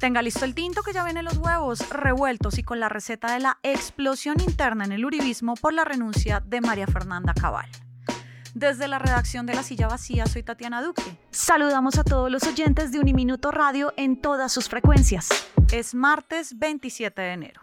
Tenga listo el tinto que ya vienen los huevos revueltos y con la receta de la explosión interna en el uribismo por la renuncia de María Fernanda Cabal. Desde la redacción de La Silla Vacía, soy Tatiana Duque. Saludamos a todos los oyentes de Uniminuto Radio en todas sus frecuencias. Es martes 27 de enero.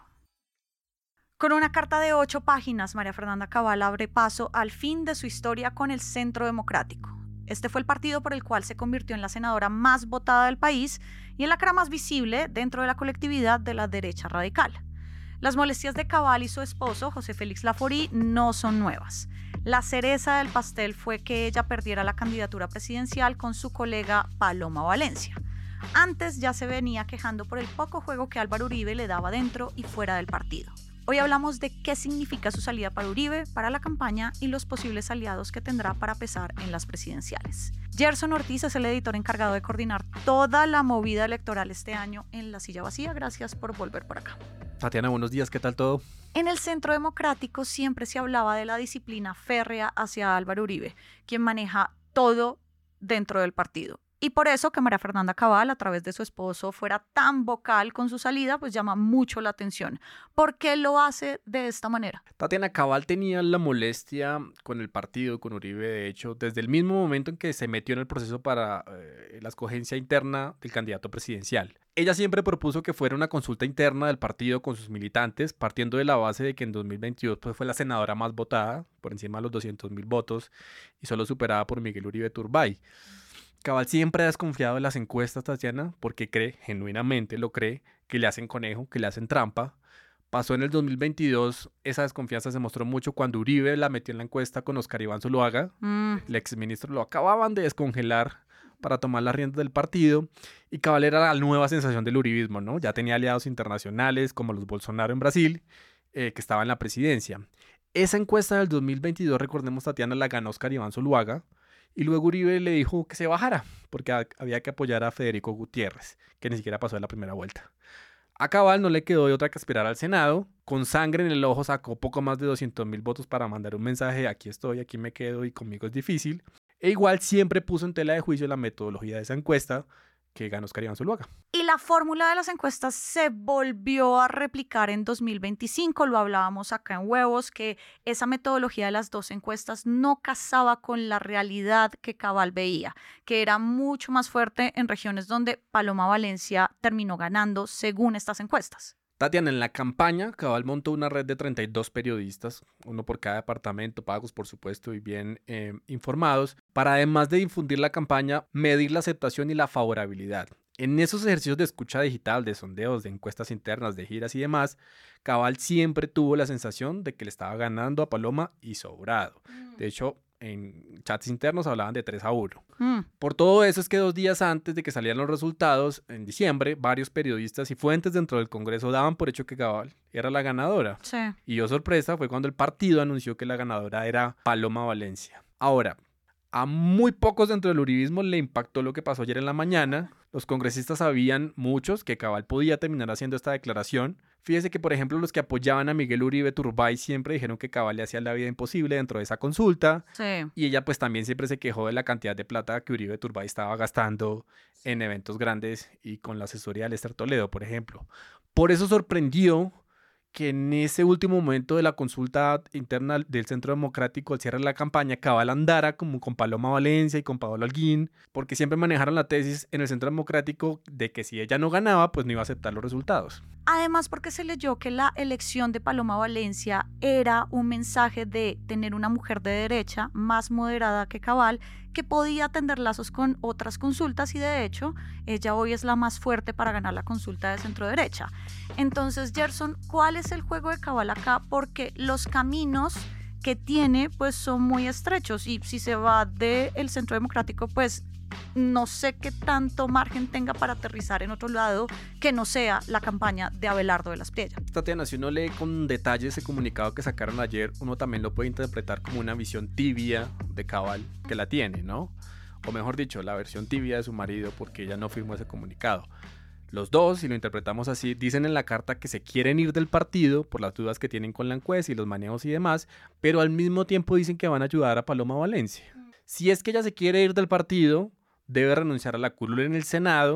Con una carta de 8 páginas, María Fernanda Cabal abre paso al fin de su historia con el Centro Democrático. Este fue el partido por el cual se convirtió en la senadora más votada del país y en la cara más visible dentro de la colectividad de la derecha radical. Las molestias de Cabal y su esposo, José Félix Laforí, no son nuevas. La cereza del pastel fue que ella perdiera la candidatura presidencial con su colega Paloma Valencia. Antes ya se venía quejando por el poco juego que Álvaro Uribe le daba dentro y fuera del partido. Hoy hablamos de qué significa su salida para Uribe, para la campaña y los posibles aliados que tendrá para pesar en las presidenciales. Gerson Ortiz es el editor encargado de coordinar toda la movida electoral este año en La Silla Vacía. Gracias por volver por acá. Tatiana, buenos días, ¿qué tal todo? En el Centro Democrático siempre se hablaba de la disciplina férrea hacia Álvaro Uribe, quien maneja todo dentro del partido. Y por eso que María Fernanda Cabal, a través de su esposo, fuera tan vocal con su salida, pues llama mucho la atención. ¿Por qué lo hace de esta manera? Tatiana, Cabal tenía la molestia con el partido, con Uribe, de hecho, desde el mismo momento en que se metió en el proceso para la escogencia interna del candidato presidencial. Ella siempre propuso que fuera una consulta interna del partido con sus militantes, partiendo de la base de que en 2022 pues, fue la senadora más votada, por encima de los 200.000 votos, y solo superada por Miguel Uribe Turbay. Cabal siempre ha desconfiado de las encuestas, Tatiana, porque cree, genuinamente lo cree, que le hacen conejo, que le hacen trampa. Pasó en el 2022, esa desconfianza se mostró mucho cuando Uribe la metió en la encuesta con Oscar Iván Zuluaga. El exministro lo acababan de descongelar para tomar las riendas del partido. Y Cabal era la nueva sensación del uribismo, ¿no? Ya tenía aliados internacionales como los Bolsonaro en Brasil, que estaba en la presidencia. Esa encuesta del 2022, recordemos, Tatiana, la ganó Oscar Iván Zuluaga. Y luego Uribe le dijo que se bajara, porque había que apoyar a Federico Gutiérrez, que ni siquiera pasó de la primera vuelta. A Cabal no le quedó de otra que aspirar al Senado. Con sangre en el ojo sacó poco más de 200.000 votos para mandar un mensaje: aquí estoy, aquí me quedo y conmigo es difícil. E igual siempre puso en tela de juicio la metodología de esa encuesta que ganó Oscar Iván Zuluaga. Y la fórmula de las encuestas se volvió a replicar en 2025, lo hablábamos acá en Huevos, que esa metodología de las dos encuestas no casaba con la realidad que Cabal veía, que era mucho más fuerte en regiones donde Paloma Valencia terminó ganando según estas encuestas. Tatiana, en la campaña, Cabal montó una red de 32 periodistas, uno por cada departamento, pagos por supuesto y bien informados, para además de difundir la campaña, medir la aceptación y la favorabilidad. En esos ejercicios de escucha digital, de sondeos, de encuestas internas, de giras y demás, Cabal siempre tuvo la sensación de que le estaba ganando a Paloma y sobrado. De hecho, en chats internos hablaban de 3-1. Por todo eso es que 2 días antes de que salieran los resultados, en diciembre, varios periodistas y fuentes dentro del Congreso daban por hecho que Cabal era la ganadora. Sí. Y yo sorpresa fue cuando el partido anunció que la ganadora era Paloma Valencia. Ahora, a muy pocos dentro del uribismo le impactó lo que pasó ayer en la mañana. Los congresistas sabían, muchos, que Cabal podía terminar haciendo esta declaración. Fíjese que, por ejemplo, los que apoyaban a Miguel Uribe Turbay siempre dijeron que Cabal le hacía la vida imposible dentro de esa consulta. Sí. Y ella pues también siempre se quejó de la cantidad de plata que Uribe Turbay estaba gastando en eventos grandes y con la asesoría de Lester Toledo, por ejemplo. Por eso sorprendió que en ese último momento de la consulta interna del Centro Democrático al cierre de la campaña, Cabal andara como con Paloma Valencia y con Paola Holguín, porque siempre manejaron la tesis en el Centro Democrático de que si ella no ganaba, pues no iba a aceptar los resultados. Además, porque se leyó que la elección de Paloma Valencia era un mensaje de tener una mujer de derecha más moderada que Cabal, que podía tender lazos con otras consultas y de hecho ella hoy es la más fuerte para ganar la consulta de centro derecha. Entonces, Gerson, ¿cuál es el juego de Cabal acá? Porque los caminos que tiene pues son muy estrechos y si se va del Centro Democrático pues no sé qué tanto margen tenga para aterrizar en otro lado que no sea la campaña de Abelardo de las Priella. Tatiana, si uno lee con detalle ese comunicado que sacaron ayer, uno también lo puede interpretar como una visión tibia de Cabal, que la tiene, ¿no? O mejor dicho, la versión tibia de su marido, porque ella no firmó ese comunicado. Los dos, si lo interpretamos así, dicen en la carta que se quieren ir del partido por las dudas que tienen con la encuesta y los manejos y demás, pero al mismo tiempo dicen que van a ayudar a Paloma Valencia. Si es que ella se quiere ir del partido, debe renunciar a la curul en el Senado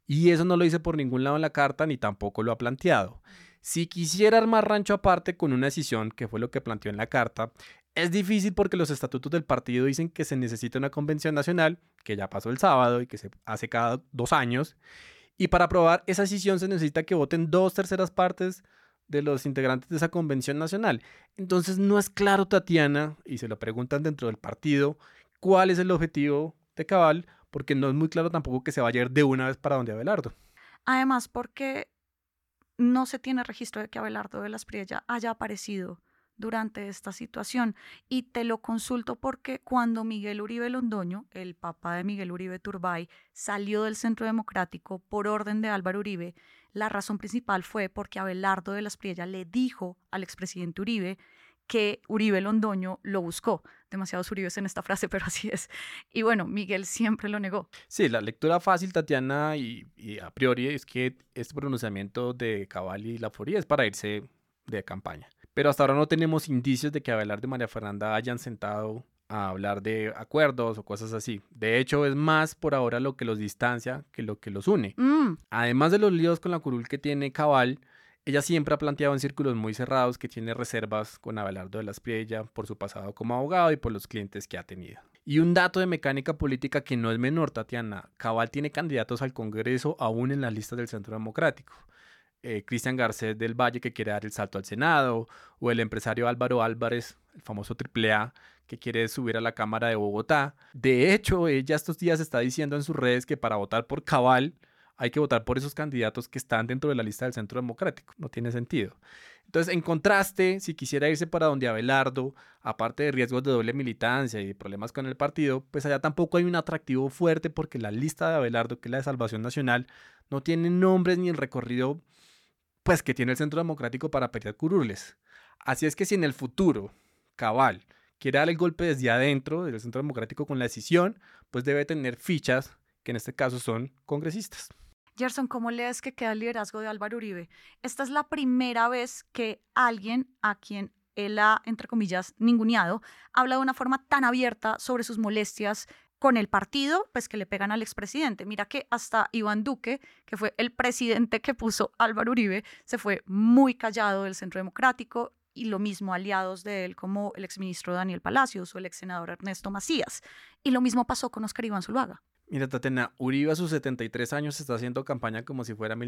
Y eso no lo dice por ningún lado en la carta ni tampoco lo ha planteado. Si quisiera armar rancho aparte con una decisión, que fue lo que planteó en la carta, es difícil porque los estatutos del partido dicen que se necesita una convención nacional, que ya pasó el sábado y que se hace cada 2 años. Y para aprobar esa decisión se necesita que voten 2/3 partes de los integrantes de esa convención nacional. Entonces no es claro, Tatiana, y se lo preguntan dentro del partido, cuál es el objetivo de Cabal, porque no es muy claro tampoco que se vaya a ir de una vez para donde Abelardo. Además, porque no se tiene registro de que Abelardo de las Priella haya aparecido durante esta situación. Y te lo consulto porque cuando Miguel Uribe Londoño, el papá de Miguel Uribe Turbay, salió del Centro Democrático por orden de Álvaro Uribe, la razón principal fue porque Abelardo de las Priella le dijo al expresidente Uribe que Uribe Londoño lo buscó. Demasiados Uribes en esta frase, pero así es. Y bueno, Miguel siempre lo negó. Sí, la lectura fácil, Tatiana, y a priori es que este pronunciamiento de Cabal y Laforía es para irse de campaña. Pero hasta ahora no tenemos indicios de que Abelardo y María Fernanda hayan sentado a hablar de acuerdos o cosas así. De hecho, es más por ahora lo que los distancia que lo que los une. Además de los líos con la curul que tiene Cabal, ella siempre ha planteado en círculos muy cerrados que tiene reservas con Abelardo de las Priella por su pasado como abogado y por los clientes que ha tenido. Y un dato de mecánica política que no es menor, Tatiana: Cabal tiene candidatos al Congreso aún en las listas del Centro Democrático. Cristian Garcés del Valle, que quiere dar el salto al Senado, o el empresario Álvaro Álvarez, el famoso AAA, que quiere subir a la Cámara de Bogotá. De hecho, ella estos días está diciendo en sus redes que para votar por Cabal hay que votar por esos candidatos que están dentro de la lista del Centro Democrático. No tiene sentido. Entonces, en contraste, si quisiera irse para donde Abelardo, aparte de riesgos de doble militancia y problemas con el partido, pues allá tampoco hay un atractivo fuerte porque la lista de Abelardo, que es la de Salvación Nacional, no tiene nombres ni el recorrido pues que tiene el Centro Democrático para pelear curules. Así es que si en el futuro Cabal quiere dar el golpe desde adentro del Centro Democrático con la decisión, pues debe tener fichas que en este caso son congresistas. Gerson, ¿cómo lees que queda el liderazgo de Álvaro Uribe? Esta es la primera vez que alguien a quien él ha, entre comillas, ninguneado, habla de una forma tan abierta sobre sus molestias con el partido, pues que le pegan al expresidente. Mira que hasta Iván Duque, que fue el presidente que puso Álvaro Uribe, se fue muy callado del Centro Democrático, y lo mismo aliados de él como el exministro Daniel Palacios o el exsenador Ernesto Macías. Y lo mismo pasó con Óscar Iván Zuluaga. Mira, Tatiana, Uribe a sus 73 años está haciendo campaña como si fuera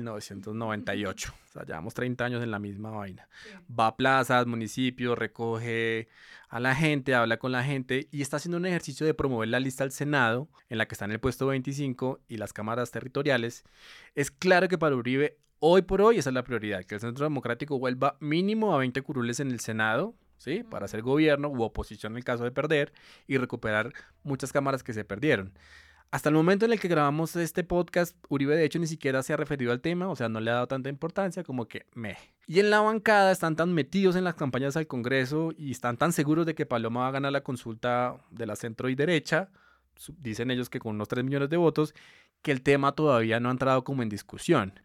1998. O sea, llevamos 30 años en la misma vaina. Sí. Va a plazas, municipios, recoge a la gente, habla con la gente y está haciendo un ejercicio de promover la lista al Senado, en la que está en el puesto 25, y las cámaras territoriales. Es claro que para Uribe, hoy por hoy, esa es la prioridad, que el Centro Democrático vuelva mínimo a 20 curules en el Senado, ¿sí? Para hacer gobierno u oposición en el caso de perder y recuperar muchas cámaras que se perdieron. Hasta el momento en el que grabamos este podcast, Uribe de hecho ni siquiera se ha referido al tema, o sea, no le ha dado tanta importancia, como que meh. Y en la bancada están tan metidos en las campañas al Congreso y están tan seguros de que Paloma va a ganar la consulta de la centro y derecha, dicen ellos que con unos 3 millones de votos, que el tema todavía no ha entrado como en discusión.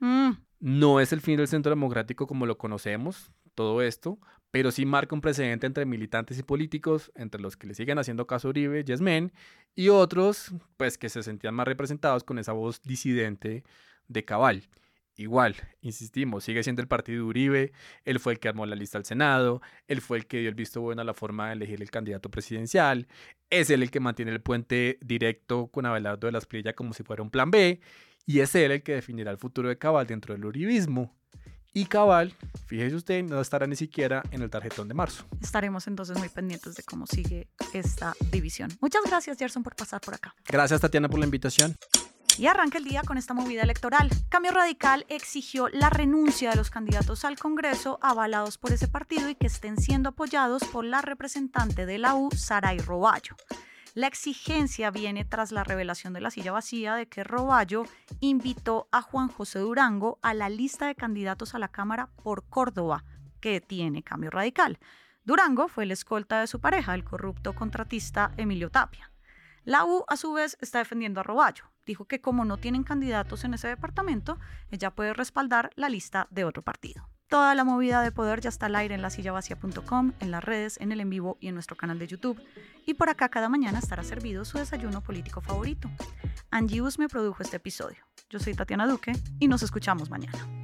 No es el fin del Centro Democrático como lo conocemos, todo esto, pero sí marca un precedente entre militantes y políticos, entre los que le siguen haciendo caso a Uribe, yes men, y otros pues que se sentían más representados con esa voz disidente de Cabal. Igual, insistimos, sigue siendo el partido de Uribe, él fue el que armó la lista al Senado, él fue el que dio el visto bueno a la forma de elegir el candidato presidencial, es él el que mantiene el puente directo con Abelardo de las Priella como si fuera un plan B, y es él el que definirá el futuro de Cabal dentro del uribismo. Y Cabal, fíjese usted, no estará ni siquiera en el tarjetón de marzo. Estaremos entonces muy pendientes de cómo sigue esta división. Muchas gracias, Gerson, por pasar por acá. Gracias, Tatiana, por la invitación. Y arranca el día con esta movida electoral. Cambio Radical exigió la renuncia de los candidatos al Congreso avalados por ese partido y que estén siendo apoyados por la representante de la U, Saray Roballo. La exigencia viene tras la revelación de la silla vacía de que Roballo invitó a Juan José Durango a la lista de candidatos a la Cámara por Córdoba, que tiene Cambio Radical. Durango fue el escolta de su pareja, el corrupto contratista Emilio Tapia. La U, a su vez, está defendiendo a Roballo. Dijo que como no tienen candidatos en ese departamento, ella puede respaldar la lista de otro partido. Toda la movida de poder ya está al aire en lasillavacía.com, en las redes, en el en vivo y en nuestro canal de YouTube. Y por acá cada mañana estará servido su desayuno político favorito. Angie Us me produjo este episodio. Yo soy Tatiana Duque y nos escuchamos mañana.